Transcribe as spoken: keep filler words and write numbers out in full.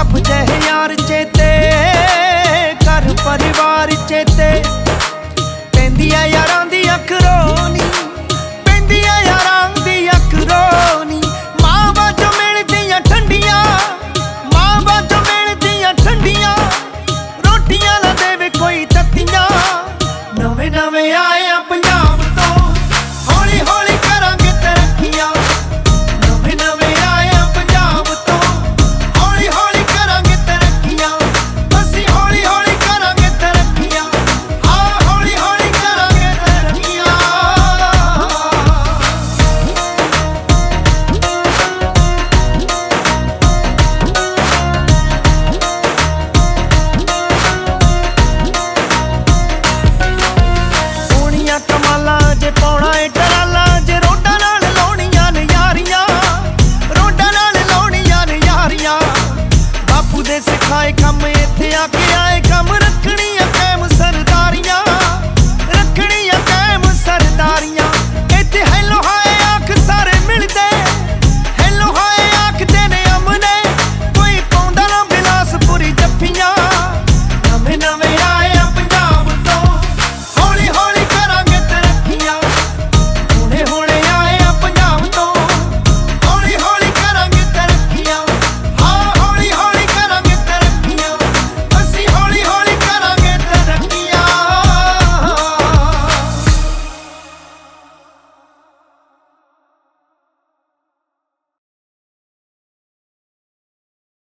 ਰੱਬ ਜਿਹੇ यार चेते घर परिवार चेते पैंदी आ यारां दी अख रोनी पैंदी आ यारां दी अख रोनी मां बाजों मिलदियां ठंडियां मां बाजों मिलदियां ठंडियां रोटियां ना देवे कोई तत्तियां नवे नवे आए आ पंजाब तो हौली हौली करांगे तरक्कियां नवे नवे आए आ पंजाब तो हौली हौली करांगे तरक्कियां ਅਸੀਂ हौली हौली करांगे तरक्कियां हाँ हौली हौली करांगे तरक्कियां ਸੋਹਣੀਆਂ ਕਮਾਲਾਂ ਜੇ ਪਾਉਣਾ ਏ ਟਰਾਲਾ ਜੇ ਰੋਡਾਂ ਨਾਲ ਲਾਉਣੀਆਂ ਨੇ ਯਾਰੀਆਂ ਰੋਡਾਂ ਨਾਲ ਲਾਉਣੀਆਂ ਨੇ ਯਾਰੀਆਂ ਬਾਪੂ ਦੇ ਸਿਖਾਏ ਕੰਮ ਇੱਥੇ ਆ ਕੇ